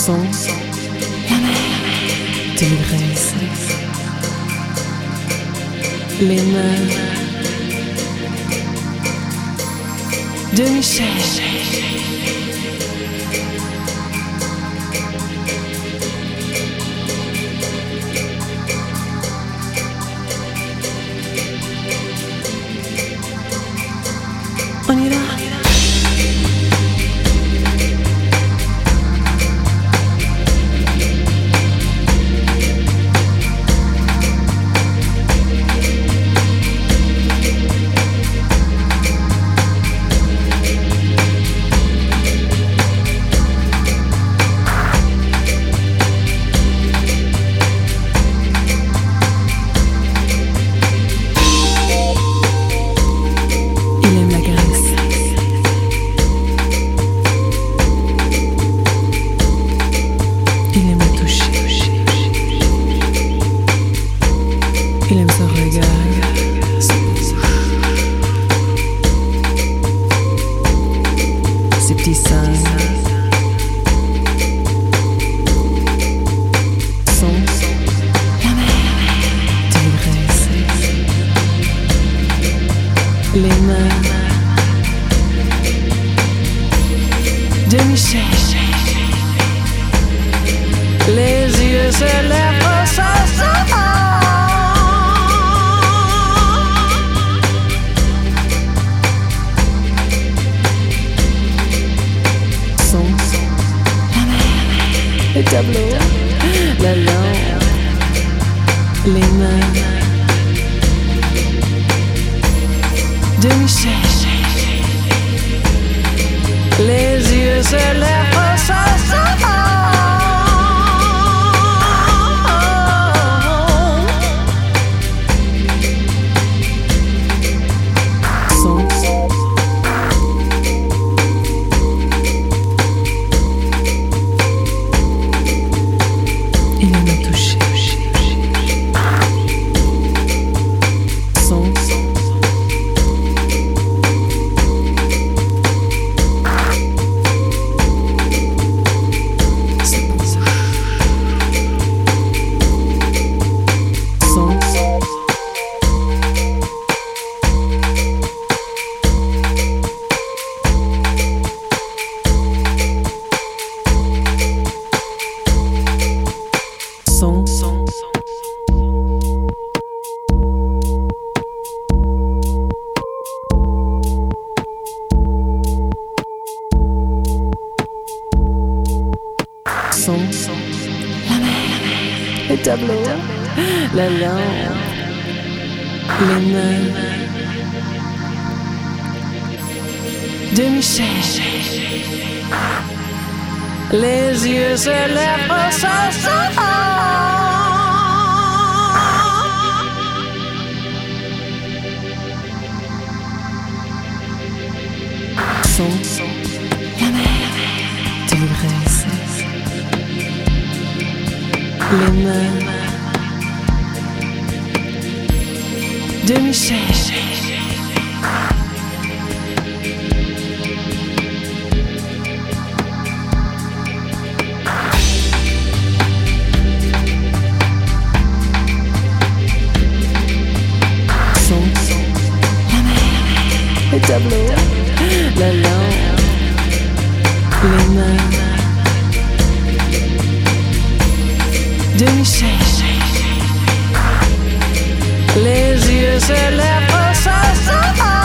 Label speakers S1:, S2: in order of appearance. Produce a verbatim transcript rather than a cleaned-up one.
S1: Son, la mer de l'ivresse, les mains de Michel. On ira. Il aime son regard, ses petits seins, son, la mer de l'ivresse, les mains de Michel, les yeux se lèvent sans son. Le tableau, la lampe, les mains de Michel, les yeux se lèvent sans son. Il aime me toucher. Son. Son. Son, son, son, son, la mer, le tableau, la lampe, les mains de Michel, les yeux se lèvent sans son. Son, la mer de l'ivresse, les mains de Michel, son, la mer, le tableau, la lampe, les mains de Michel, les yeux se lèvent sans son.